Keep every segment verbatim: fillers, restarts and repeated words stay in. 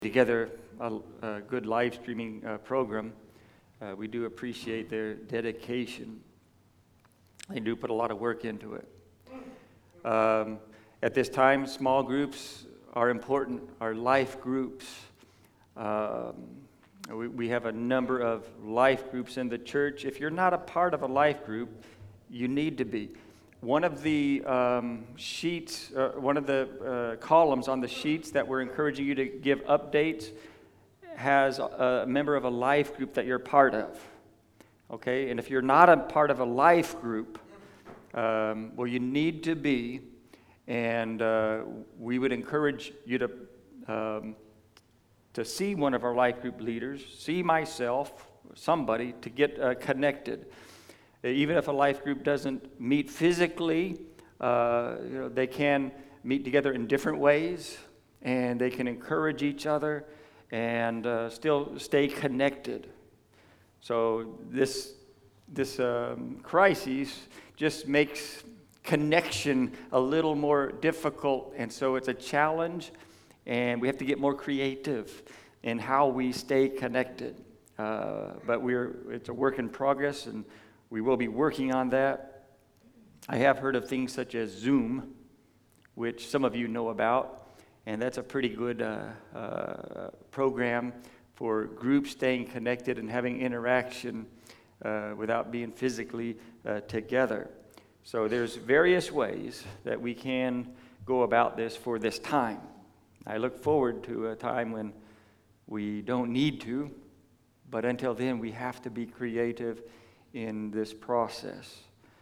together a, a good live streaming uh, program. Uh, we do appreciate their dedication. They do put a lot of work into it. Um, at this time, small groups are important, our life groups. Um, we, we have a number of life groups in the church. If you're not a part of a life group, you need to be. One of the um, sheets, uh, one of the uh, columns on the sheets that we're encouraging you to give updates has a, a member of a life group that you're part of. Okay, and if you're not a part of a life group, um, well, you need to be, and uh, we would encourage you to um, to see one of our life group leaders, see myself, somebody, to get uh, connected. Even if a life group doesn't meet physically, uh, you know, they can meet together in different ways, and they can encourage each other and uh, still stay connected. So this this um, crisis just makes connection a little more difficult, and so it's a challenge, and we have to get more creative in how we stay connected. Uh, but we're it's a work in progress, and we will be working on that. I have heard of things such as Zoom, which some of you know about, and that's a pretty good uh, uh, program for groups staying connected and having interaction uh, without being physically uh, together. So there's various ways that we can go about this for this time. I look forward to a time when we don't need to, but until then we have to be creative in this process.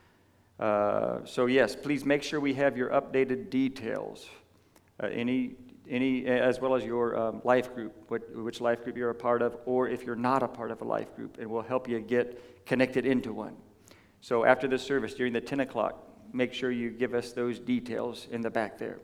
Uh, so yes, please make sure we have your updated details, uh, any, any, as well as your um, life group, what, which life group you're a part of, or if you're not a part of a life group, and we'll help you get connected into one. So after the service, during the ten o'clock, make sure you give us those details in the back there.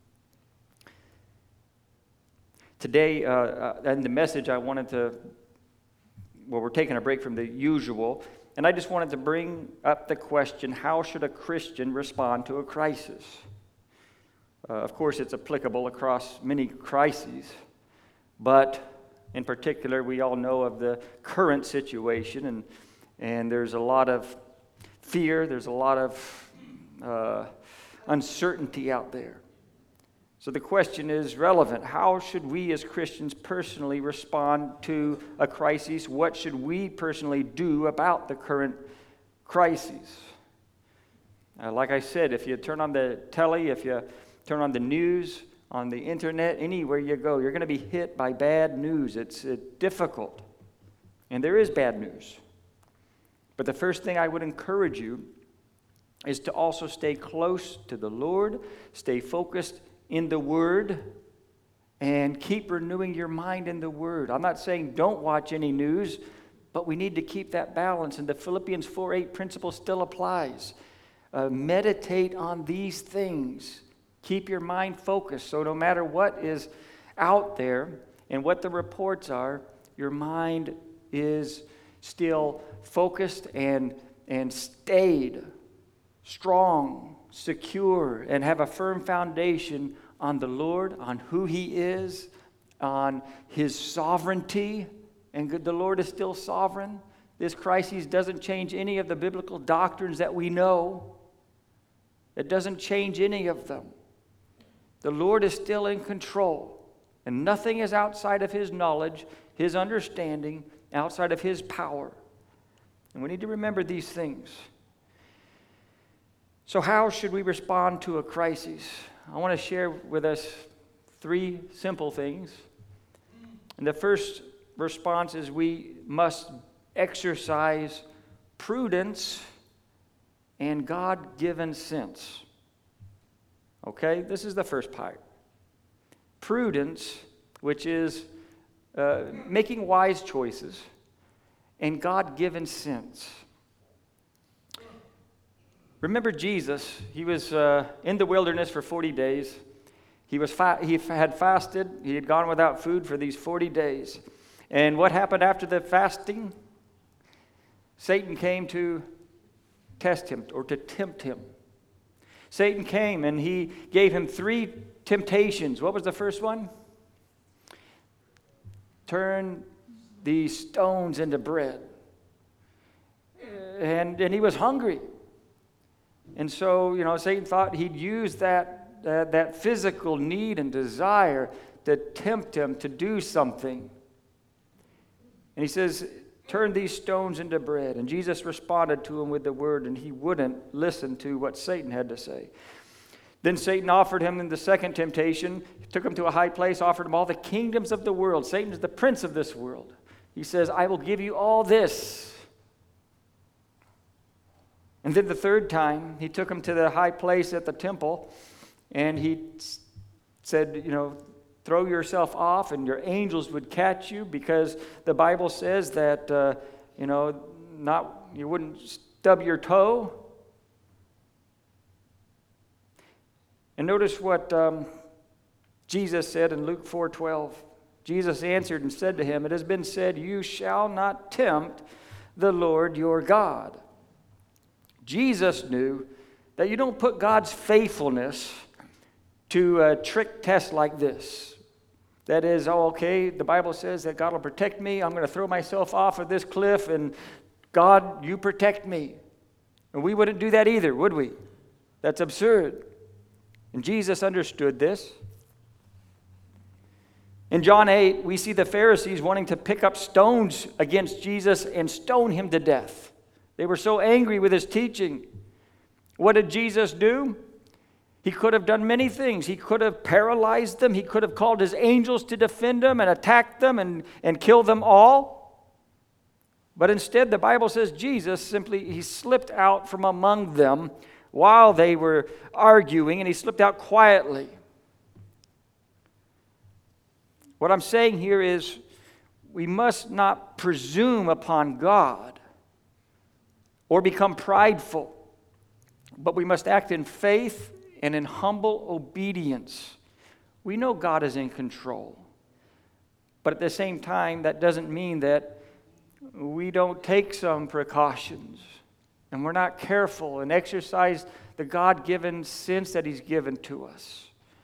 Today, uh, uh, and the message I wanted to, well, we're taking a break from the usual, and I just wanted to bring up the question, how should a Christian respond to a crisis? Uh, of course, it's applicable across many crises, but in particular, we all know of the current situation, and, and there's a lot of fear, there's a lot of uh, uncertainty out there. So the question is relevant. How should we as Christians personally respond to a crisis? What should we personally do about the current crisis? Uh, like I said, if you turn on the telly, if you turn on the news, on the internet, anywhere you go, you're going to be hit by bad news. It's uh, difficult. And there is bad news. But the first thing I would encourage you is to also stay close to the Lord, stay focused in the Word, and keep renewing your mind in the Word. I'm not saying don't watch any news, but we need to keep that balance, and the Philippians four eight principle still applies. Uh, meditate on these things. Keep your mind focused, so no matter what is out there and what the reports are, your mind is still focused and, and stayed, strong, secure, and have a firm foundation on the Lord, on who He is, on His sovereignty. And the Lord is still sovereign. This crisis doesn't change any of the biblical doctrines that we know. It doesn't change any of them. The Lord is still in control, and nothing is outside of His knowledge, His understanding, outside of His power. And we need to remember these things. So how should we respond to a crisis? I want to share with us three simple things. And the first response is we must exercise prudence and God-given sense. Okay, this is the first part. Prudence, which is uh, making wise choices, and God-given sense. Remember Jesus, he was uh, in the wilderness for forty days. He was fa- he had fasted. He had gone without food for these forty days. And what happened after the fasting? Satan came to test him or to tempt him. Satan came and he gave him three temptations. What was the first one? turn these stones into bread. And, and he was hungry. And so, you know, Satan thought he'd use that, uh, that physical need and desire to tempt him to do something. And he says, turn these stones into bread. And Jesus responded to him with the word, and he wouldn't listen to what Satan had to say. Then Satan offered him in the second temptation, took him to a high place, offered him all the kingdoms of the world. Satan is the prince of this world. He says, I will give you all this. And then the third time, he took him to the high place at the temple, and he said, you know, throw yourself off and your angels would catch you, because the Bible says that, uh, you know, not you wouldn't stub your toe. And notice what um, Jesus said in Luke four twelve. Jesus answered and said to him, it has been said, you shall not tempt the Lord your God. Jesus knew that you don't put God's faithfulness to a trick test like this. That is, oh, okay, the Bible says that God will protect me. I'm going to throw myself off of this cliff, and God, you protect me. And we wouldn't do that either, would we? That's absurd. And Jesus understood this. In John eight, we see the Pharisees wanting to pick up stones against Jesus and stone him to death. They were so angry with his teaching. What did Jesus do? He could have done many things. He could have paralyzed them. He could have called his angels to defend them and attack them and, and kill them all. But instead, the Bible says Jesus simply, he slipped out from among them while they were arguing, and he slipped out quietly. What I'm saying here is we must not presume upon God or become prideful, but we must act in faith and in humble obedience. We know God is in control, but at the same time, that doesn't mean that we don't take some precautions and we're not careful and exercise the God-given sense that he's given to us.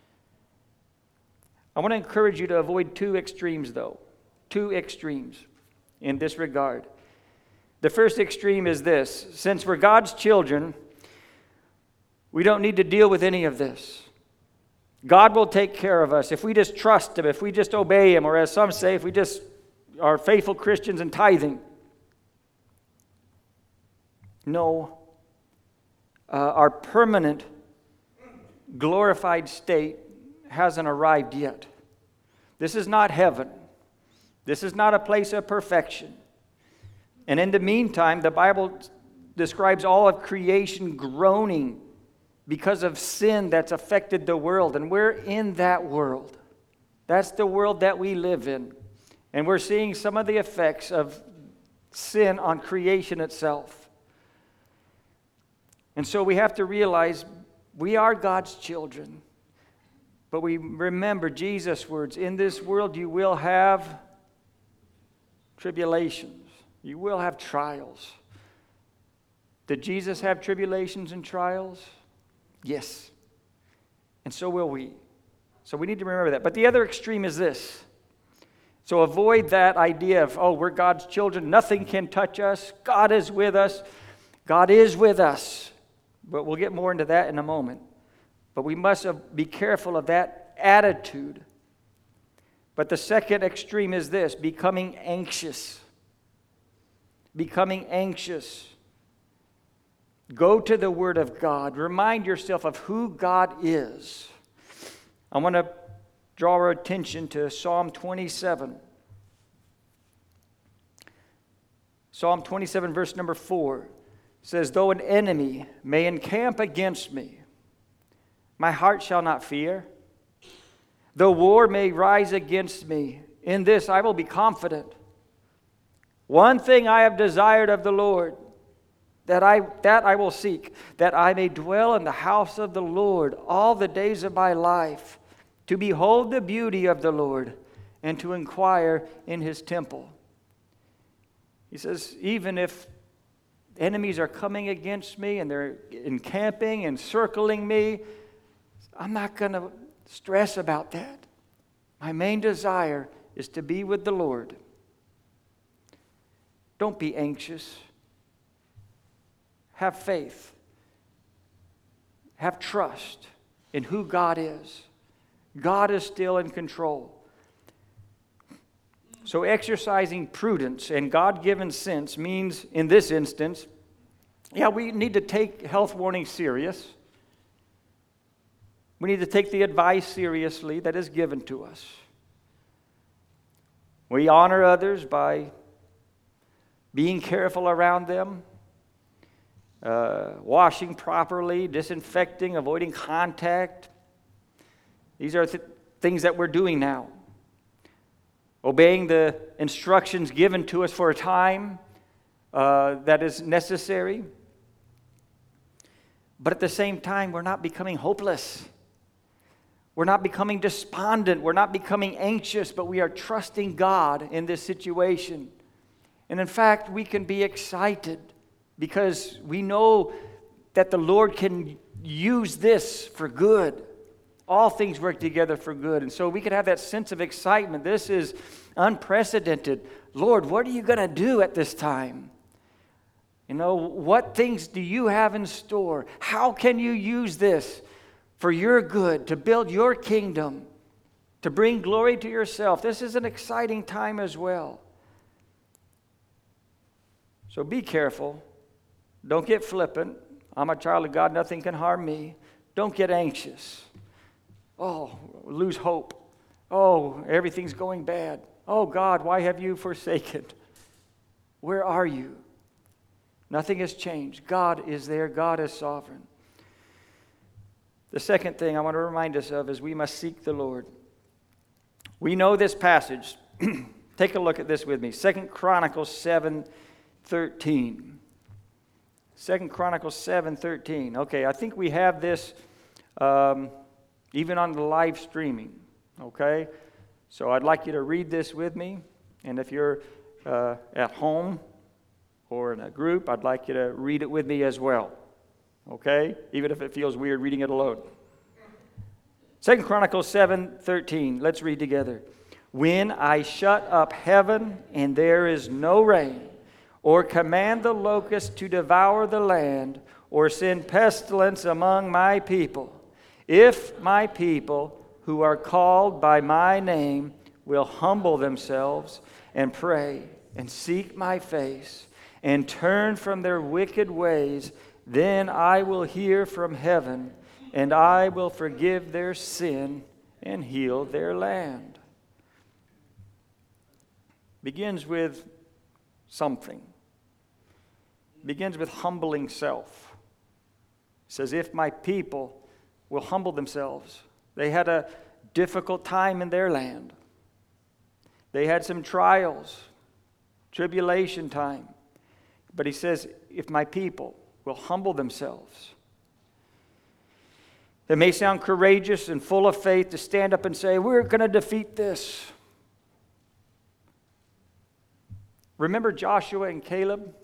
I want to encourage you to avoid two extremes, though. Two extremes in this regard. The first extreme is this: since we're God's children, we don't need to deal with any of this. God will take care of us if we just trust him, if we just obey him, or as some say, if we just are faithful Christians and tithing. No. Uh, our permanent, glorified state hasn't arrived yet. This is not heaven. This is not a place of perfection. And in the meantime, the Bible describes all of creation groaning because of sin that's affected the world. And we're in that world. That's the world that we live in. And we're seeing some of the effects of sin on creation itself. And so we have to realize we are God's children. But we remember Jesus' words, in this world you will have tribulations. You will have trials. Did Jesus have tribulations and trials? Yes. And so will we. So we need to remember that. But the other extreme is this. So avoid that idea of, oh, we're God's children. Nothing can touch us. God is with us. God is with us. But we'll get more into that in a moment. But we must be careful of that attitude. But the second extreme is this: becoming anxious. Becoming anxious. Go to the Word of God. Remind yourself of who God is. I want to draw our attention to Psalm twenty-seven. Psalm twenty-seven, verse number four says, though an enemy may encamp against me, my heart shall not fear. Though war may rise against me, in this I will be confident. One thing I have desired of the Lord, that I that I will seek, that I may dwell in the house of the Lord all the days of my life, to behold the beauty of the Lord and to inquire in his temple. He says, even if enemies are coming against me and they're encamping and circling me, I'm not going to stress about that. My main desire is to be with the Lord. Don't be anxious. Have faith. Have trust in who God is. God is still in control. So exercising prudence and God-given sense means, in this instance, yeah, we need to take health warnings serious. We need to take the advice seriously that is given to us. We honor others by being careful around them, uh, washing properly, disinfecting, avoiding contact. These are th- things that we're doing now. Obeying the instructions given to us for a time uh, that is necessary. But at the same time, we're not becoming hopeless. We're not becoming despondent. We're not becoming anxious, but we are trusting God in this situation. And in fact, we can be excited because we know that the Lord can use this for good. All things work together for good. And so we could have that sense of excitement. This is unprecedented. Lord, what are you going to do at this time? You know, what things do you have in store? How can you use this for your good, to build your kingdom, to bring glory to yourself? This is an exciting time as well. So be careful. Don't get flippant. I'm a child of God. Nothing can harm me. Don't get anxious. Oh, lose hope. Oh, everything's going bad. Oh, God, why have you forsaken? Where are you? Nothing has changed. God is there. God is sovereign. The second thing I want to remind us of is we must seek the Lord. We know this passage. Take a look at this with me. Second Chronicles seven thirteen. Second Chronicles seven thirteen. Okay, I think we have this um, even on the live streaming. Okay? So I'd like you to read this with me. And if you're uh, at home or in a group, I'd like you to read it with me as well. Okay? Even if it feels weird reading it alone. Second Chronicles seven thirteen. Let's read together. When I shut up heaven and there is no rain, or command the locust to devour the land, or send pestilence among my people, if my people who are called by my name will humble themselves and pray and seek my face and turn from their wicked ways, then I will hear from heaven, and I will forgive their sin and heal their land. Begins with something. Begins with humbling self. It says, if my people will humble themselves. They had a difficult time in their land. They had some trials, tribulation time. But he says, if my people will humble themselves. It may sound courageous and full of faith to stand up and say, we're going to defeat this. Remember Joshua and Caleb?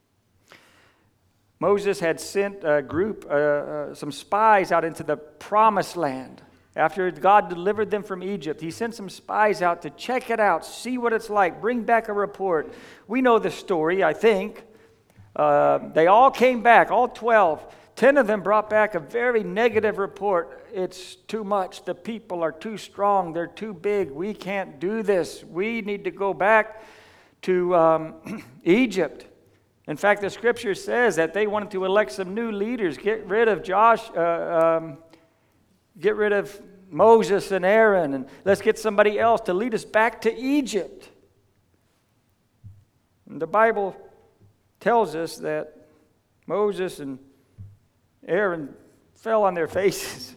Moses had sent a group, uh, uh, some spies out into the promised land. After God delivered them from Egypt, he sent some spies out to check it out, see what it's like, bring back a report. We know the story, I think. Uh, they all came back, all twelve. Ten of them brought back a very negative report. It's too much. The people are too strong. They're too big. We can't do this. We need to go back to um, Egypt. In fact, the scripture says that they wanted to elect some new leaders, get rid of Josh, uh, um, get rid of Moses and Aaron, and let's get somebody else to lead us back to Egypt. And the Bible tells us that Moses and Aaron fell on their faces.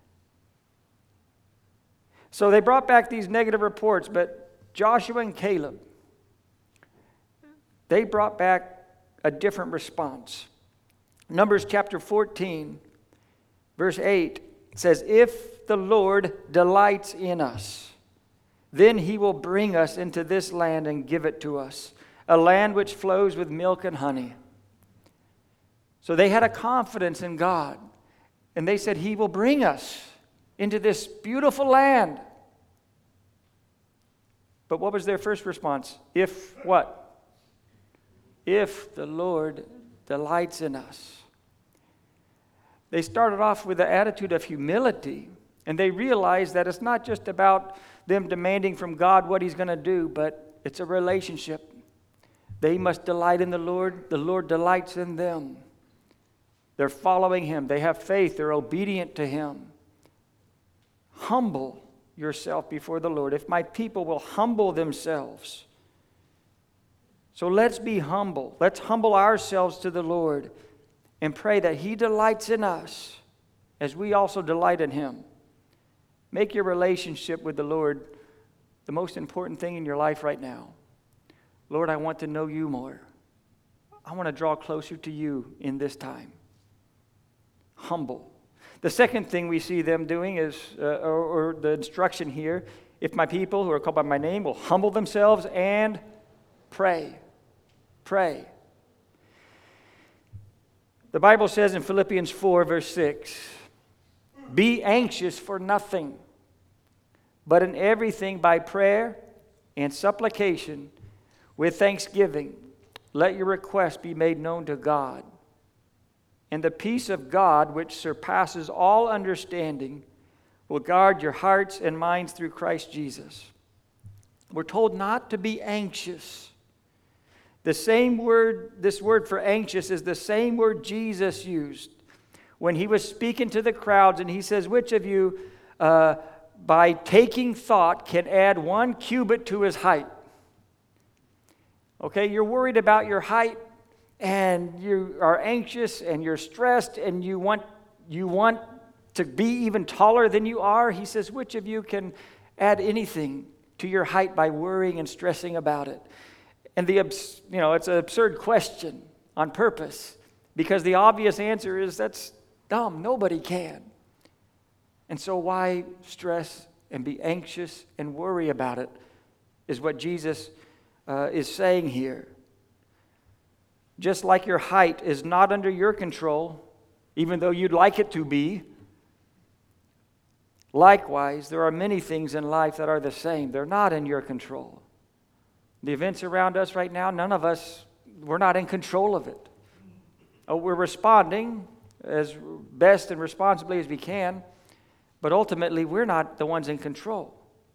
So they brought back these negative reports, but Joshua and Caleb, they brought back a different response. Numbers chapter fourteen, verse eight says, if the Lord delights in us, then he will bring us into this land and give it to us, a land which flows with milk and honey. So they had a confidence in God, and they said, he will bring us into this beautiful land. But what was their first response? If what? If the Lord delights in us. They started off with the attitude of humility, and they realized that it's not just about them demanding from God what He's going to do, but it's a relationship. They must delight in the Lord. The Lord delights in them. They're following Him. They have faith. They're obedient to Him. Humble yourself before the Lord. If my people will humble themselves. So let's be humble. Let's humble ourselves to the Lord and pray that He delights in us as we also delight in Him. Make your relationship with the Lord the most important thing in your life right now. Lord, I want to know You more. I want to draw closer to You in this time. Humble. The second thing we see them doing is, uh, or, or the instruction here, if my people who are called by my name will humble themselves and pray. Pray. The Bible says in Philippians four, verse six, be anxious for nothing, but in everything by prayer and supplication with thanksgiving, let your requests be made known to God. And the peace of God, which surpasses all understanding, will guard your hearts and minds through Christ Jesus. We're told not to be anxious. The same word, this word for anxious is the same word Jesus used when He was speaking to the crowds, and He says, which of you, uh, by taking thought, can add one cubit to his height? Okay, you're worried about your height, and you are anxious, and you're stressed, and you want you want to be even taller than you are. He says, which of you can add anything to your height by worrying and stressing about it? And the you know, it's an absurd question on purpose, because the obvious answer is that's dumb. Nobody can. And so why stress and be anxious and worry about it is what Jesus uh, is saying here. Just like your height is not under your control, even though you'd like it to be, likewise, there are many things in life that are the same. They're not in your control. The events around us right now, none of us, we're not in control of it. Oh, we're responding as best and responsibly as we can, but ultimately we're not the ones in control.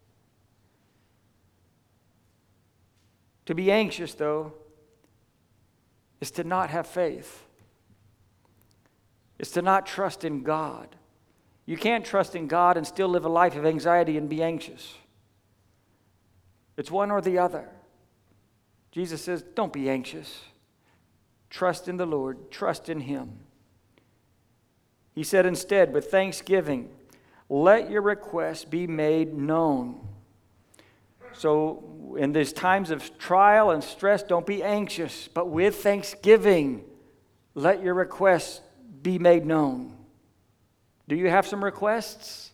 To be anxious, though, is to not have faith. It's to not trust in God. You can't trust in God and still live a life of anxiety and be anxious. It's one or the other. Jesus says, don't be anxious. Trust in the Lord. Trust in Him. He said instead, with thanksgiving, let your requests be made known. So in these times of trial and stress, don't be anxious, but with thanksgiving, let your requests be made known. Do you have some requests?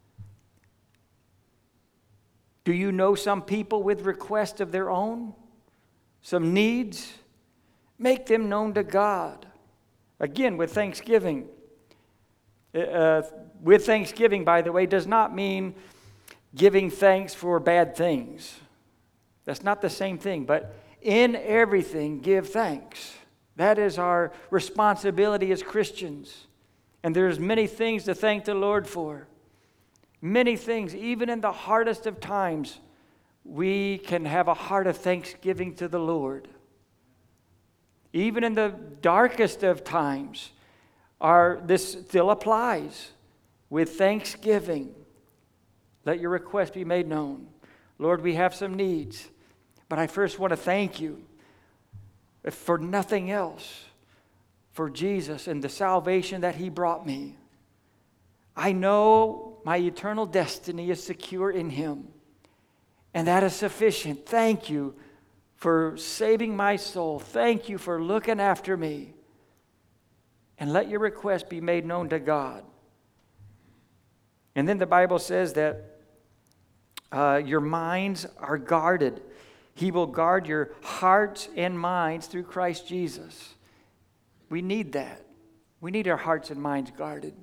Do you know some people with requests of their own? Some needs? Make them known to God. Again, with thanksgiving. Uh, with thanksgiving, by the way, does not mean giving thanks for bad things. That's not the same thing. But in everything, give thanks. That is our responsibility as Christians. And there's many things to thank the Lord for. Many things, even in the hardest of times, we can have a heart of thanksgiving to the Lord. Even in the darkest of times, our, this still applies. With thanksgiving, let your request be made known. Lord, we have some needs, but I first want to thank You, if for nothing else, for Jesus and the salvation that He brought me. I know my eternal destiny is secure in Him. And that is sufficient. Thank You for saving my soul. Thank You for looking after me. And let your request be made known to God. And then the Bible says that uh, your minds are guarded. He will guard your hearts and minds through Christ Jesus. We need that. We need our hearts and minds guarded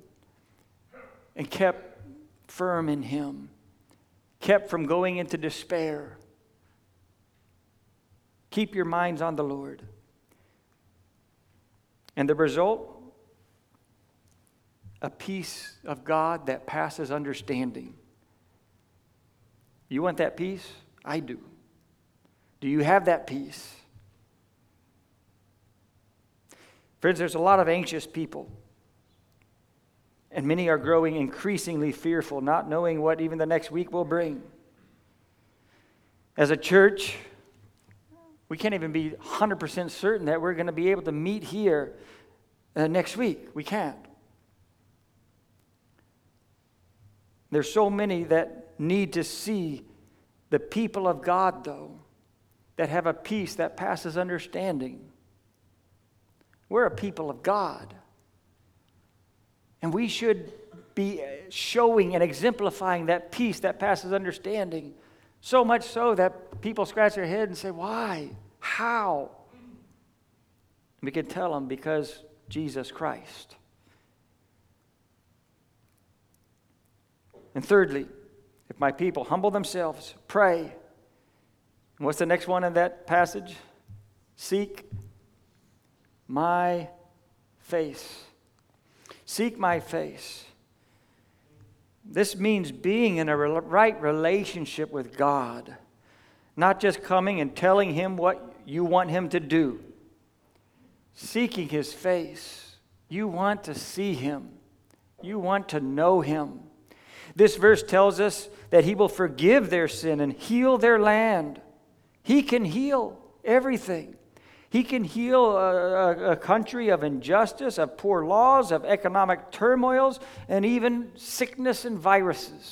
and kept firm in Him. Kept from going into despair. Keep your minds on the Lord. And the result? A peace of God that passes understanding. You want that peace? I do. Do you have that peace? Friends, there's a lot of anxious people. And many are growing increasingly fearful, not knowing what even the next week will bring. As a church, we can't even be one hundred percent certain that we're going to be able to meet here uh, next week. We can't. There's so many that need to see the people of God, though, that have a peace that passes understanding. We're a people of God. And we should be showing and exemplifying that peace that passes understanding. So much so that people scratch their head and say, why? How? We can tell them, because Jesus Christ. And thirdly, if my people humble themselves, pray. And what's the next one in that passage? Seek my face. Seek my face. This means being in a right relationship with God. Not just coming and telling Him what you want Him to do. Seeking His face. You want to see Him. You want to know Him. This verse tells us that He will forgive their sin and heal their land. He can heal everything. He can heal a, a, a country of injustice, of poor laws, of economic turmoils, and even sickness and viruses.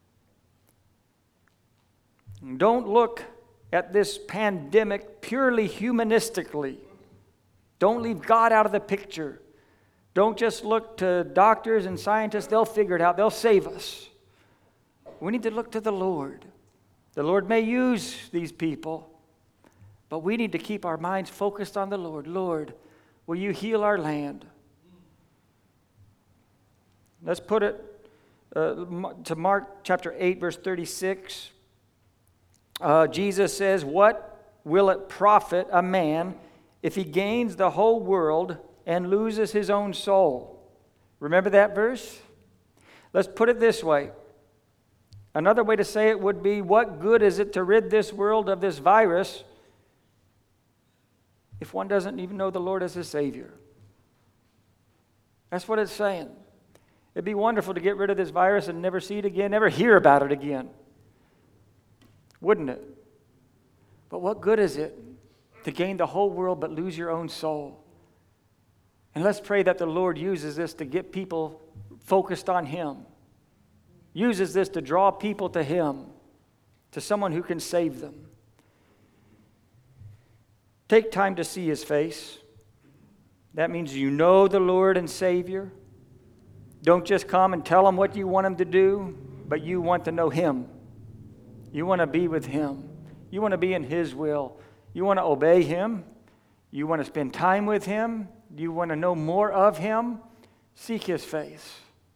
Don't look at this pandemic purely humanistically. Don't leave God out of the picture. Don't just look to doctors and scientists. They'll figure it out. They'll save us. We need to look to the Lord. The Lord may use these people, but we need to keep our minds focused on the Lord. Lord, will you heal our land? Let's put it uh, to Mark chapter eight, verse thirty-six. Uh, Jesus says, what will it profit a man if he gains the whole world and loses his own soul? Remember that verse? Let's put it this way. Another way to say it would be, what good is it to rid this world of this virus if one doesn't even know the Lord as his Savior? That's what it's saying. It'd be wonderful to get rid of this virus and never see it again, never hear about it again. Wouldn't it? But what good is it to gain the whole world but lose your own soul? And let's pray that the Lord uses this to get people focused on Him. Uses this to draw people to Him, to someone who can save them. Take time to see His face. That means you know the Lord and Savior. Don't just come and tell Him what you want Him to do, but you want to know Him. You want to be with Him. You want to be in His will. You want to obey Him. You want to spend time with Him. You want to know more of Him. Seek His face.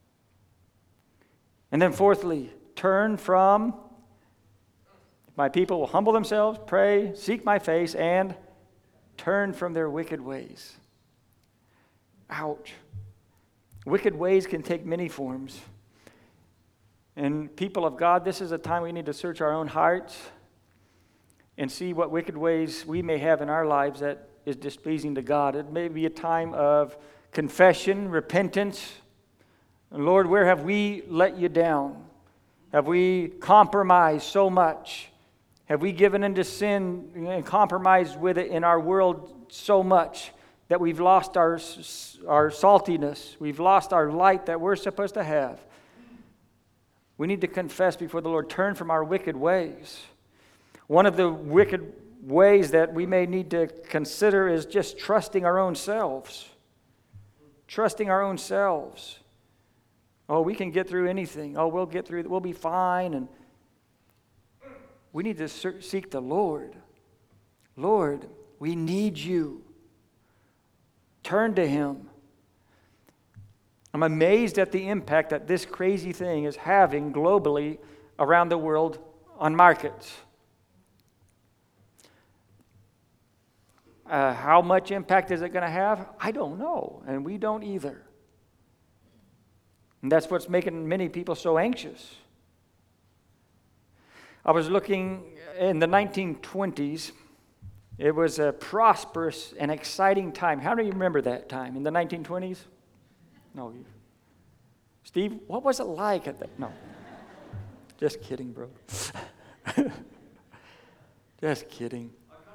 And then fourthly, turn from, my people will humble themselves, pray, seek my face, and turn from their wicked ways. Ouch. Wicked ways can take many forms. And people of God, this is a time we need to search our own hearts and see what wicked ways we may have in our lives that is displeasing to God. It may be a time of confession, repentance. And Lord, where have we let you down? Have we compromised so much? Have we given into sin and compromised with it in our world so much that we've lost our, our saltiness? We've lost our light that we're supposed to have. We need to confess before the Lord, turn from our wicked ways. One of the wicked ways that we may need to consider is just trusting our own selves. Trusting our own selves. Oh, we can get through anything. Oh, we'll get through, we'll be fine. And we need to seek the Lord. Lord, we need you. Turn to Him. I'm amazed at the impact that this crazy thing is having globally around the world on markets. Uh, how much impact is it going to have? I don't know, and we don't either. And that's what's making many people so anxious. I was looking in the nineteen twenties. It was a prosperous and exciting time. How do you remember that time in the nineteen twenties? No. You, Steve, what was it like at that? No. Just kidding, bro. Just kidding.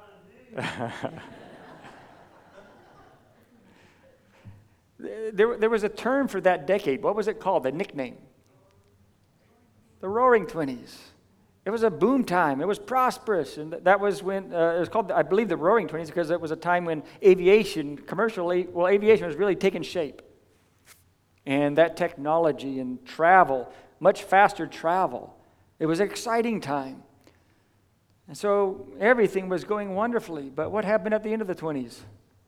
there, there was a term for that decade. What was it called? The nickname? The Roaring Twenties. It was a boom time. It was prosperous, and that was when uh, it was called, I believe, the Roaring Twenties, because it was a time when aviation, commercially, well, aviation was really taking shape, and that technology and travel, much faster travel. It was an exciting time, and so everything was going wonderfully. But what happened at the end of the twenties?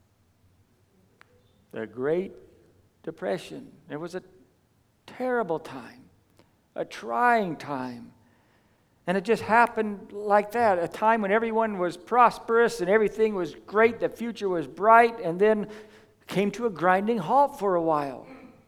The Great Depression. It was a terrible time, a trying time. And it just happened like that, a time when everyone was prosperous and everything was great, the future was bright, and then came to a grinding halt for a while.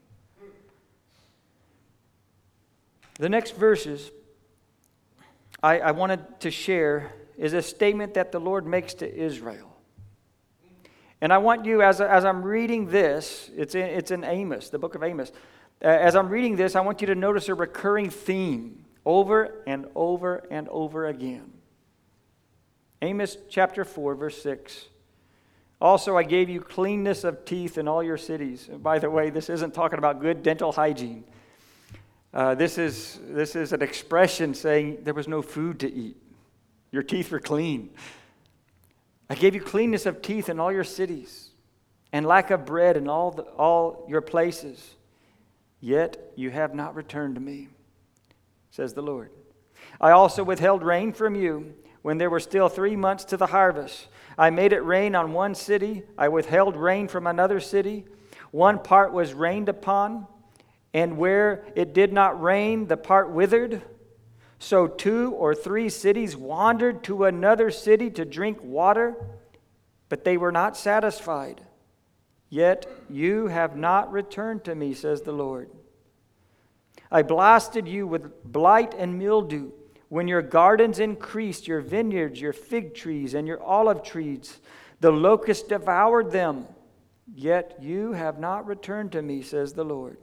The next verses I, I wanted to share is a statement that the Lord makes to Israel. And I want you, as, as I'm reading this, it's in, it's in Amos, the book of Amos. Uh, as I'm reading this, I want you to notice a recurring theme. Over and over and over again. Amos chapter four, verse six. Also, I gave you cleanness of teeth in all your cities. And by the way, this isn't talking about good dental hygiene. Uh, this is this is an expression saying there was no food to eat. Your teeth were clean. I gave you cleanness of teeth in all your cities, and lack of bread in all the, all your places. Yet you have not returned to me, says the Lord. I also withheld rain from you when there were still three months to the harvest. I made it rain on one city. I withheld rain from another city. One part was rained upon, and where it did not rain, the part withered. So two or three cities wandered to another city to drink water, but they were not satisfied. Yet you have not returned to me, says the Lord. I blasted you with blight and mildew when your gardens increased, your vineyards, your fig trees, and your olive trees. The locust devoured them, yet you have not returned to me, says the Lord.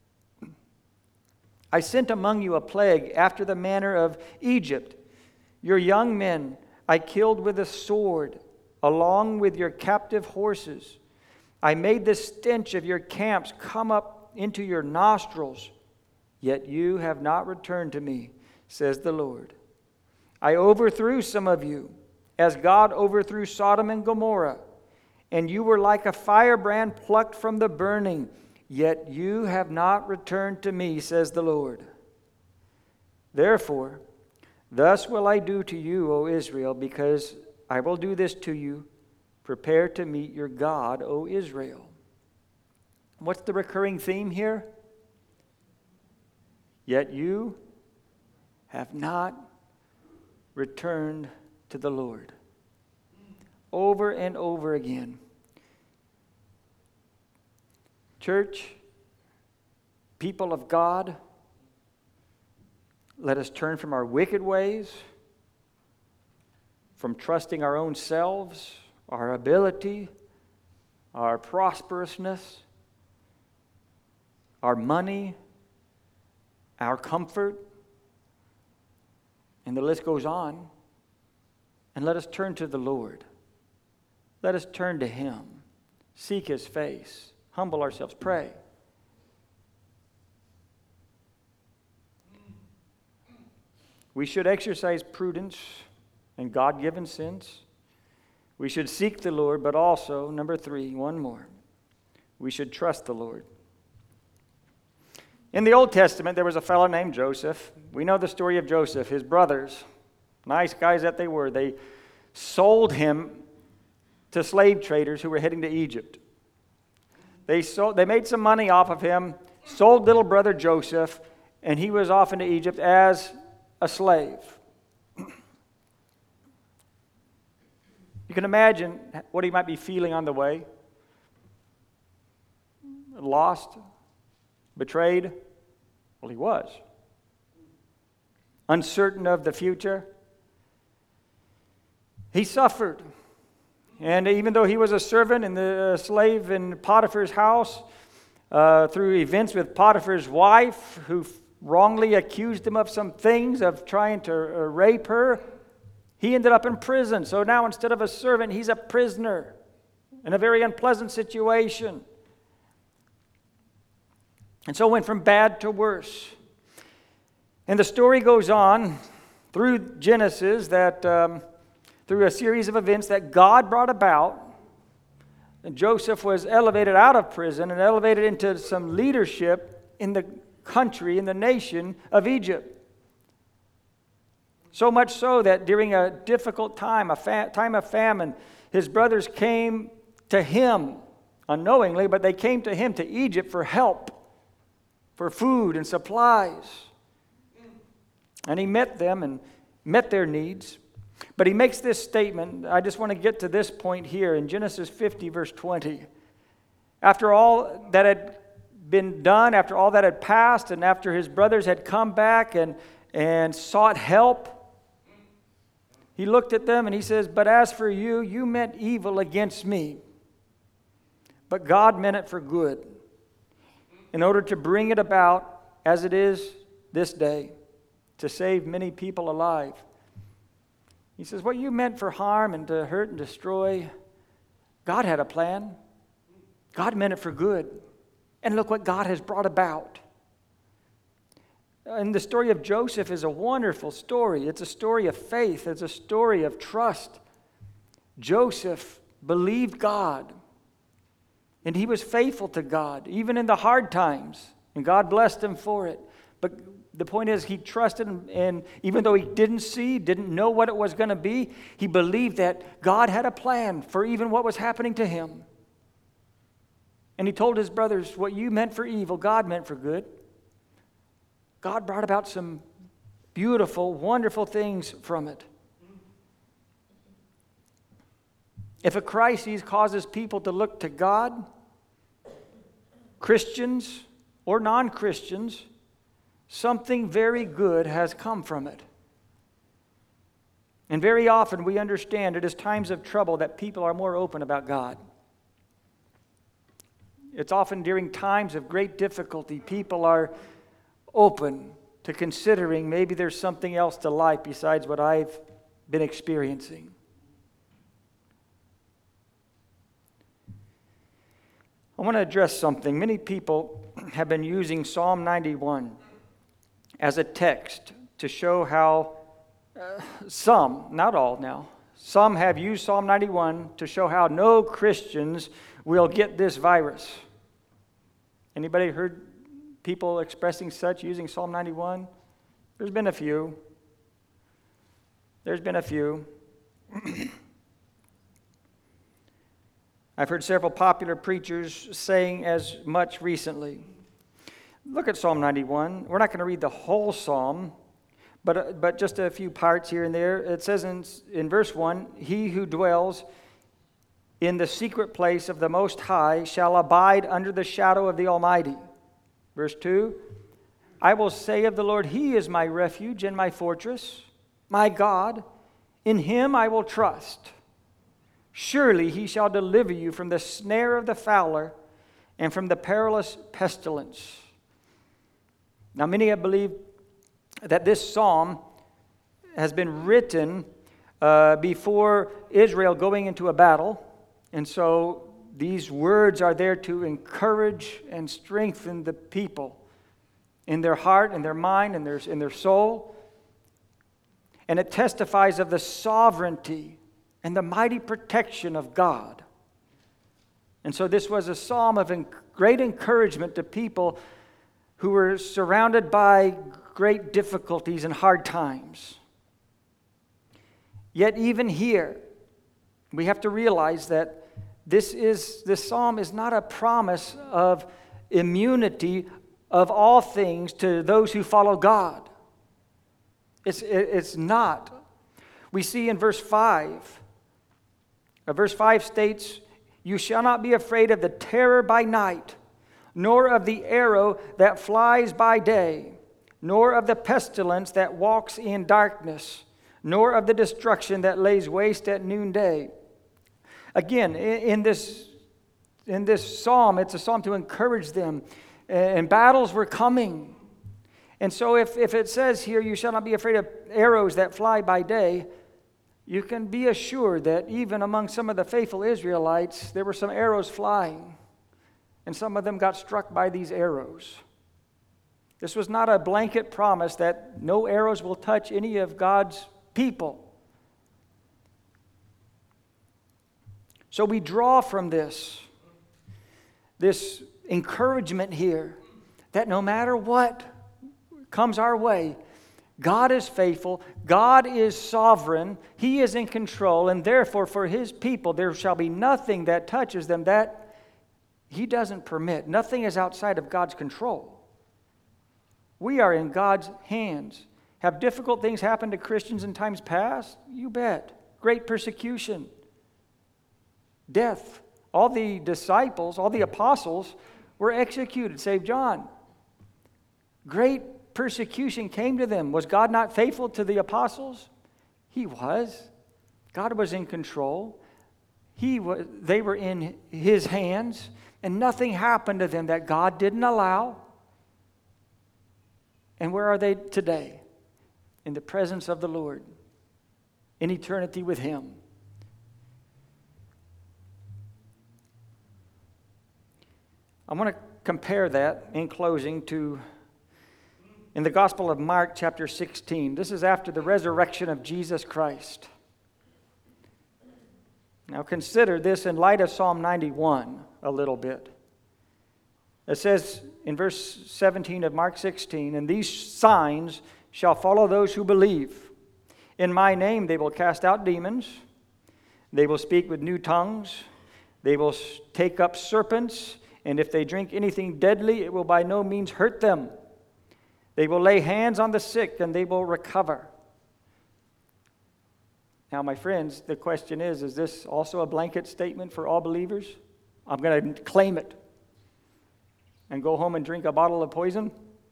I sent among you a plague after the manner of Egypt. Your young men I killed with a sword, along with your captive horses. I made the stench of your camps come up into your nostrils. Yet you have not returned to me, says the Lord. I overthrew some of you, as God overthrew Sodom and Gomorrah, and you were like a firebrand plucked from the burning, yet you have not returned to me, says the Lord. Therefore, thus will I do to you, O Israel, because I will do this to you. Prepare to meet your God, O Israel. What's the recurring theme here? Yet you have not returned to the Lord. Over and over again. Church, people of God, let us turn from our wicked ways, from trusting our own selves, our ability, our prosperousness, our money, our comfort, and the list goes on. And let us turn to the Lord. Let us turn to Him. Seek His face. Humble ourselves. Pray. We should exercise prudence and God-given sense. We should seek the Lord, but also, number three, one more. We should trust the Lord. In the Old Testament, there was a fellow named Joseph. We know the story of Joseph. His brothers, nice guys that they were, they sold him to slave traders who were heading to Egypt. They sold, they made some money off of him, sold little brother Joseph, and he was off into Egypt as a slave. You can imagine what he might be feeling on the way. Lost, betrayed. Well, he was. Uncertain of the future. He suffered. And even though he was a servant and the slave in Potiphar's house, uh, through events with Potiphar's wife, who wrongly accused him of some things, of trying to uh, rape her, he ended up in prison. So now instead of a servant, he's a prisoner in a very unpleasant situation. And so went from bad to worse. And the story goes on through Genesis that um, through a series of events that God brought about, and Joseph was elevated out of prison and elevated into some leadership in the country, in the nation of Egypt. So much so that during a difficult time, a fa- time of famine, his brothers came to him unknowingly, but they came to him, to Egypt, for help, for food and supplies. And he met them and met their needs. But he makes this statement. I just want to get to this point here in Genesis fifty, verse twenty. After all that had been done, after all that had passed, and after his brothers had come back and, and sought help, he looked at them and he says, "But as for you, you meant evil against me, but God meant it for good, in order to bring it about as it is this day, to save many people alive." He says, what you meant for harm and to hurt and destroy, God had a plan. God meant it for good. And look what God has brought about. And the story of Joseph is a wonderful story. It's a story of faith. It's a story of trust. Joseph believed God. And he was faithful to God, even in the hard times. And God blessed him for it. But the point is, he trusted, and, and even though he didn't see, didn't know what it was going to be, he believed that God had a plan for even what was happening to him. And he told his brothers, what you meant for evil, God meant for good. God brought about some beautiful, wonderful things from it. If a crisis causes people to look to God, Christians or non-Christians, something very good has come from it. And very often we understand it is times of trouble that people are more open about God. It's often during times of great difficulty people are open to considering maybe there's something else to life besides what I've been experiencing. I want to address something. Many people have been using Psalm ninety-one as a text to show how uh, some, not all now, some have used Psalm ninety-one to show how no Christians will get this virus. Anybody heard people expressing such using Psalm ninety-one? There's been a few. There's been a few. I've heard several popular preachers saying as much recently. Look at Psalm ninety-one. We're not going to read the whole psalm, but, uh, but just a few parts here and there. It says in, in verse one, "He who dwells in the secret place of the Most High shall abide under the shadow of the Almighty." Verse two, "I will say of the Lord, He is my refuge and my fortress, my God. In Him I will trust. Surely He shall deliver you from the snare of the fowler and from the perilous pestilence." Now, many have believed that this psalm has been written uh, before Israel going into a battle. And so these words are there to encourage and strengthen the people in their heart, in their mind, in their, in their soul. And it testifies of the sovereignty and the mighty protection of God. And so this was a psalm of great encouragement to people who were surrounded by great difficulties and hard times. Yet even here, we have to realize that this is this psalm is not a promise of immunity of all things to those who follow God. It's, it's not. We see in verse five Uh, verse five states, "You shall not be afraid of the terror by night, nor of the arrow that flies by day, nor of the pestilence that walks in darkness, nor of the destruction that lays waste at noonday." Again, in this, in this psalm, it's a psalm to encourage them, and battles were coming. And so if, if it says here, "You shall not be afraid of arrows that fly by day," you can be assured that even among some of the faithful Israelites, there were some arrows flying, and some of them got struck by these arrows. This was not a blanket promise that no arrows will touch any of God's people. So we draw from this, this encouragement here, that no matter what comes our way, God is faithful, God is sovereign, He is in control, and therefore for His people there shall be nothing that touches them that He doesn't permit. Nothing is outside of God's control. We are in God's hands. Have difficult things happened to Christians in times past? You bet. Great persecution, death. All the disciples, all the apostles were executed, save John. Great persecution came to them. Was God not faithful to the apostles? He was. God was in control. He was, they were in His hands, and nothing happened to them that God didn't allow. And where are they today? In the presence of the Lord, in eternity with Him. I want to compare that in closing to in the Gospel of Mark chapter sixteen. This is after the resurrection of Jesus Christ. Now consider this in light of Psalm ninety-one a little bit. It says in verse seventeen of Mark sixteen, "And these signs shall follow those who believe. In my name they will cast out demons. They will speak with new tongues. They will take up serpents. And if they drink anything deadly, it will by no means hurt them. They will lay hands on the sick, and they will recover." Now, my friends, the question is, is this also a blanket statement for all believers? I'm going to claim it and go home and drink a bottle of poison?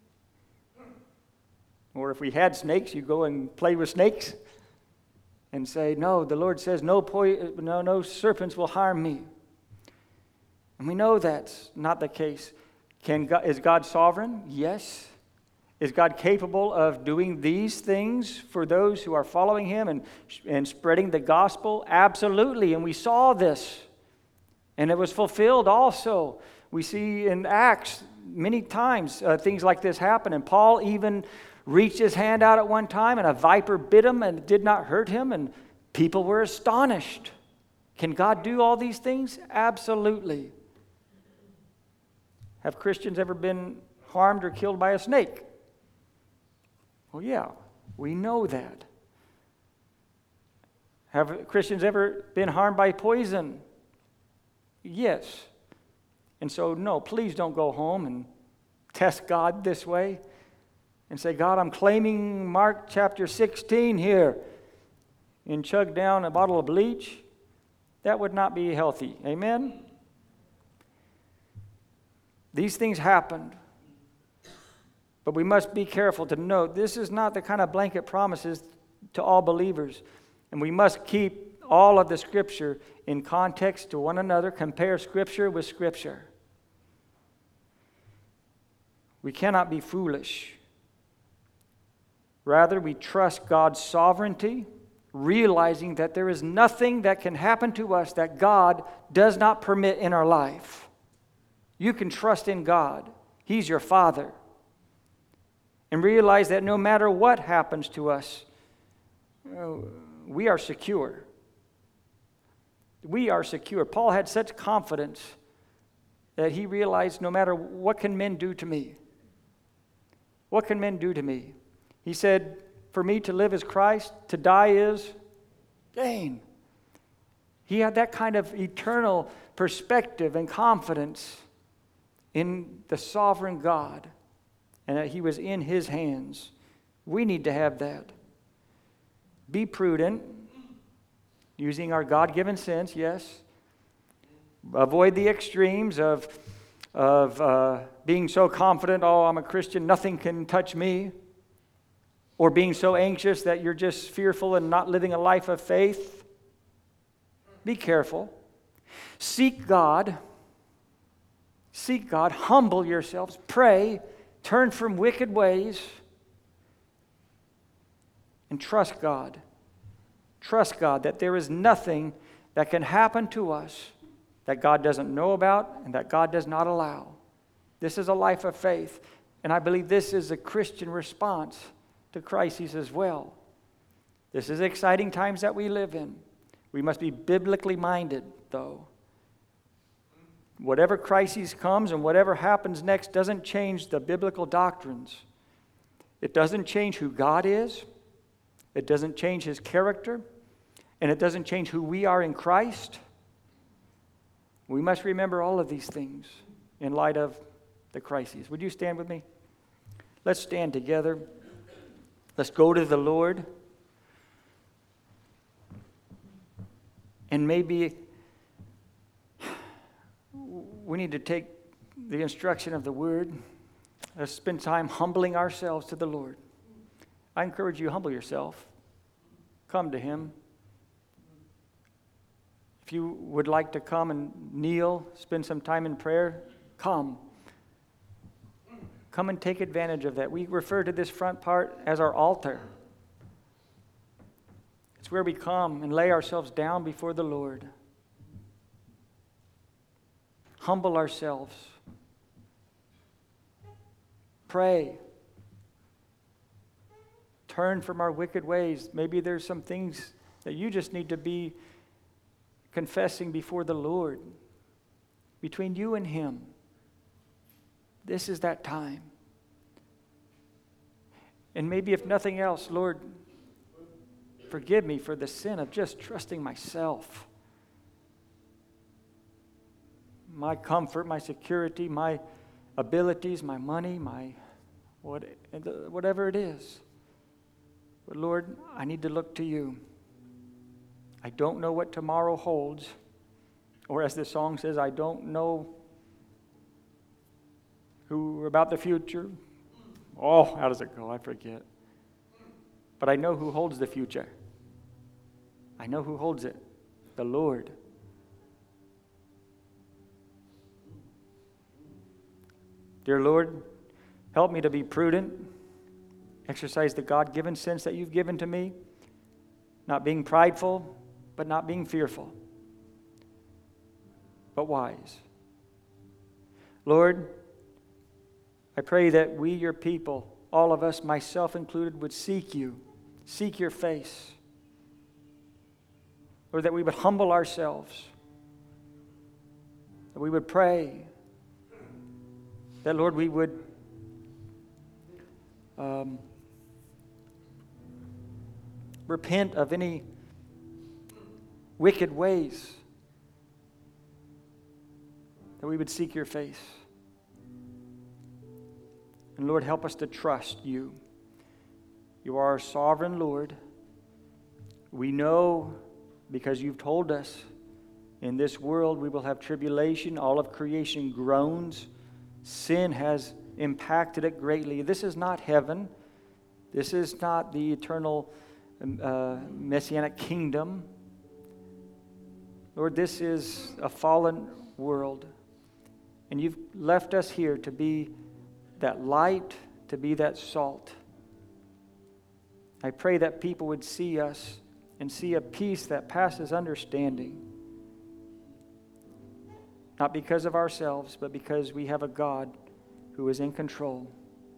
Or if we had snakes, you go and play with snakes and say, "No, the Lord says no, po- no, no serpents will harm me." And we know that's not the case. Can God, is God sovereign? Yes. Is God capable of doing these things for those who are following Him and, and spreading the gospel? Absolutely. And we saw this. And it was fulfilled also. We see in Acts many times uh, things like this happen. And Paul even reached his hand out at one time, and a viper bit him and it did not hurt him. And people were astonished. Can God do all these things? Absolutely. Have Christians ever been harmed or killed by a snake? Well, yeah, we know that. Have Christians ever been harmed by poison? Yes. And so, no, please don't go home and test God this way and say, "God, I'm claiming Mark chapter sixteen here," and chug down a bottle of bleach. That would not be healthy. Amen? These things happened. But we must be careful to note this is not the kind of blanket promises to all believers. And we must keep all of the Scripture in context to one another, compare Scripture with Scripture. We cannot be foolish. Rather, we trust God's sovereignty, realizing that there is nothing that can happen to us that God does not permit in our life. You can trust in God. He's your Father. And realize that no matter what happens to us, we are secure. We are secure. Paul had such confidence that he realized no matter what can men do to me? What can men do to me? He said, "For me to live is Christ, to die is gain." He had that kind of eternal perspective and confidence in the sovereign God, and that He was in His hands. We need to have that. Be prudent. using our God-given sense, yes. Avoid the extremes of, of uh, being so confident, oh, I'm a Christian, nothing can touch me. Or being so anxious that you're just fearful and not living a life of faith. Be careful. Seek God. Seek God. Humble yourselves. Pray. Turn from wicked ways. And trust God. Trust God that there is nothing that can happen to us that God doesn't know about and that God does not allow. This is a life of faith. And I believe this is a Christian response to crises as well. This is exciting times that we live in. We must be biblically minded, though. Whatever crisis comes and whatever happens next doesn't change the biblical doctrines. It doesn't change who God is. It doesn't change His character. And it doesn't change who we are in Christ. We must remember all of these things in light of the crises. Would you stand with me? Let's stand together. Let's go to the Lord. And maybe we need to take the instruction of the Word. Let's spend time humbling ourselves to the Lord. I encourage you, humble yourself. Come to Him. If you would like to come and kneel, spend some time in prayer, come. Come and take advantage of that. We refer to this front part as our altar. It's where we come and lay ourselves down before the Lord. Humble ourselves. Pray. Turn from our wicked ways. Maybe there's some things that you just need to be confessing before the Lord, between you and Him. This is that time. And maybe if nothing else, Lord, forgive me for the sin of just trusting myself. My comfort, my security, my abilities, my money, my what, whatever it is. But Lord, I need to look to You. I don't know what tomorrow holds. Or as the song says, I don't know who about the future. Oh, how does it go? I forget. But I know who holds the future. I know who holds it. The Lord. Dear Lord, help me to be prudent. Exercise the God-given sense that You've given to me. Not being prideful, but not being fearful, but wise. Lord, I pray that we, Your people, all of us, myself included, would seek You, seek Your face. Lord, that we would humble ourselves, that we would pray, that, Lord, we would um, repent of any wicked ways, that we would seek Your face. And Lord, help us to trust You. You are our sovereign Lord. We know, because You've told us, in this world we will have tribulation. All of creation groans. Sin has impacted it greatly. This is not heaven. This is not the eternal uh, messianic kingdom. Lord, this is a fallen world, and You've left us here to be that light, to be that salt. I pray that people would see us and see a peace that passes understanding, not because of ourselves, but because we have a God who is in control.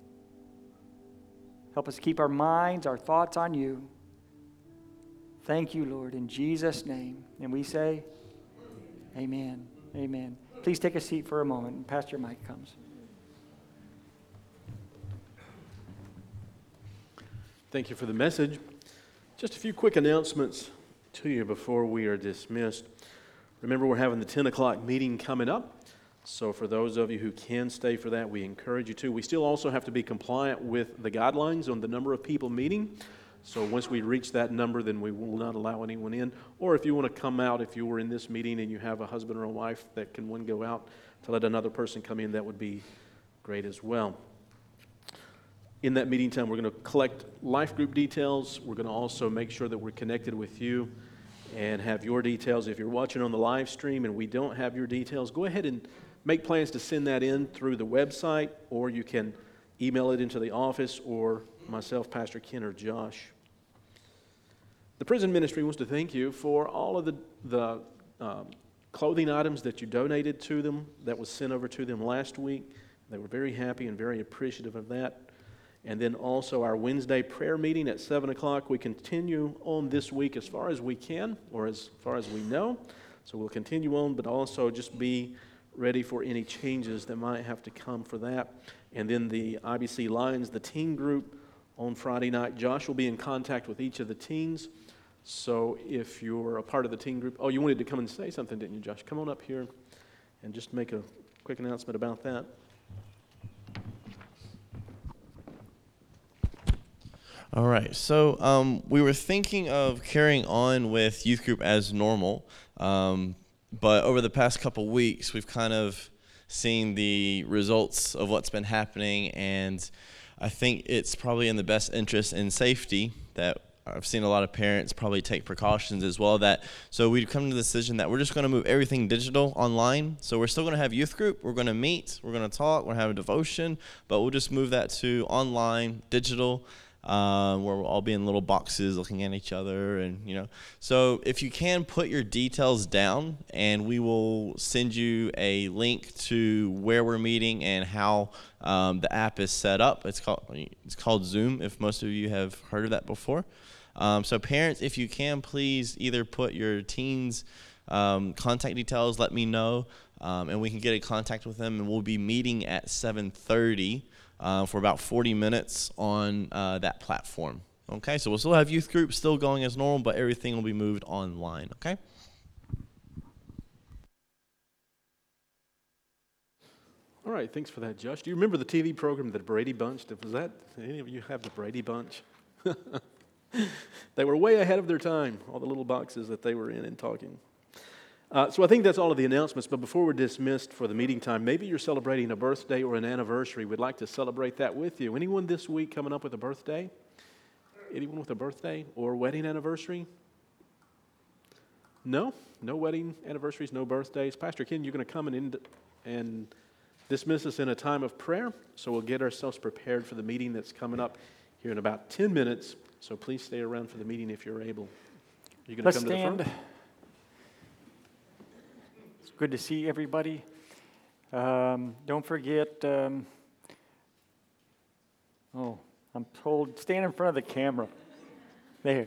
Help us keep our minds, our thoughts on You. Thank You, Lord, in Jesus' name. And we say, amen. Amen. Please take a seat for a moment, and Pastor Mike comes. Thank you for the message. Just a few quick announcements to you before we are dismissed. Remember, we're having the ten o'clock meeting coming up. So for those of you who can stay for that, we encourage you to. We still also have to be compliant with the guidelines on the number of people meeting. So once we reach that number, then we will not allow anyone in. Or if you want to come out, if you were in this meeting and you have a husband or a wife that can one go out to let another person come in, that would be great as well. In that meeting time, we're going to collect life group details. We're going to also make sure that we're connected with you and have your details. If you're watching on the live stream and we don't have your details, go ahead and make plans to send that in through the website, or you can email it into the office, or myself, Pastor Ken, or Josh. The prison ministry wants to thank you for all of the, the um, clothing items that you donated to them that was sent over to them last week. They were very happy and very appreciative of that. And then also our Wednesday prayer meeting at seven o'clock. We continue on this week as far as we can, or as far as we know. So we'll continue on, but also just be ready for any changes that might have to come for that. And then the I B C Lions, the teen group, on Friday night. Josh will be in contact with each of the teens. So if you're a part of the teen group, oh, you wanted to come and say something, didn't you, Josh? Come on up here and just make a quick announcement about that. All right, so um, we were thinking of carrying on with youth group as normal, um, but over the past couple weeks, we've kind of seen the results of what's been happening, and I think it's probably in the best interest and safety that I've seen a lot of parents probably take precautions as well. That so we've come to the decision that we're just going to move everything digital online. So we're still going to have youth group. We're going to meet. We're going to talk. We're going to have a devotion, but we'll just move that to online, digital. Um, where we'll all be in little boxes looking at each other, and you know. So if you can put your details down, and we will send you a link to where we're meeting and how um, the app is set up. It's called it's called Zoom. If most of you have heard of that before. Um, so parents, if you can, please either put your teens' um, contact details. Let me know, um, and we can get in contact with them. And we'll be meeting at seven thirty. Uh, for about forty minutes on uh, that platform. Okay, so we'll still have youth groups still going as normal, but everything will be moved online, okay? All right, thanks for that, Josh. Do you remember the T V program, The Brady Bunch? Was that, any of you have the Brady Bunch? They were way ahead of their time, all the little boxes that they were in and talking. Uh, so I think that's all of the announcements, but before we're dismissed for the meeting time, maybe you're celebrating a birthday or an anniversary. We'd like to celebrate that with you. Anyone this week coming up with a birthday? Anyone with a birthday or wedding anniversary? No? No wedding anniversaries, no birthdays. Pastor Ken, you're going to come and, ind- and dismiss us in a time of prayer, so we'll get ourselves prepared for the meeting that's coming up here in about ten minutes, so please stay around for the meeting if you're able. Are you going to come stand. to the front? Good to see everybody. Um, don't forget, um, oh, I'm told, stand in front of the camera. There.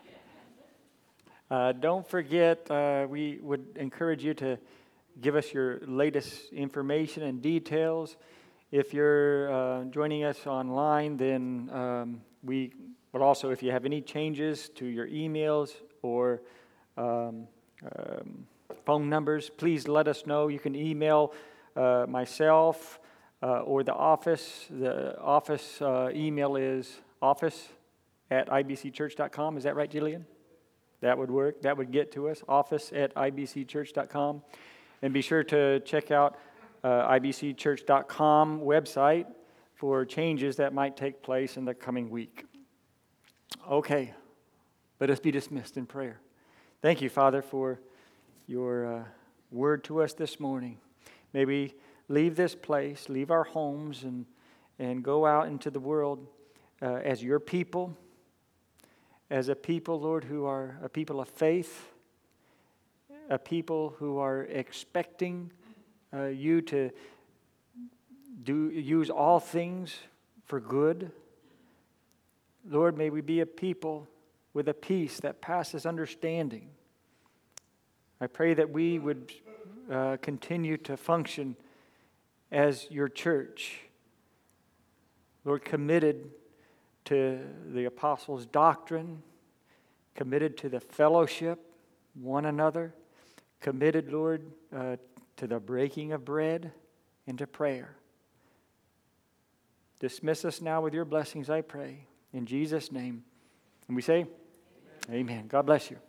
Uh, don't forget, uh, we would encourage you to give us your latest information and details. If you're uh, joining us online, then um, we, but also if you have any changes to your emails or um, um, phone numbers, please let us know. You can email uh, myself uh, or the office. The office uh, email is office at I B C church dot com. Is that right, Jillian? That would work. That would get to us, office at I B C church dot com. And be sure to check out uh, I B C church dot com website for changes that might take place in the coming week. Okay, let us be dismissed in prayer. Thank you, Father, for your uh, word to us this morning. May we leave this place, leave our homes, and, and go out into the world uh, as your people, as a people, Lord, who are a people of faith, a people who are expecting uh, you to do use all things for good. Lord, may we be a people with a peace that passes understanding. I pray that we would uh, continue to function as your church, Lord, committed to the apostles' doctrine, committed to the fellowship, one another, committed, Lord, uh, to the breaking of bread and to prayer. Dismiss us now with your blessings, I pray. In Jesus' name, And we say, Amen. God bless you.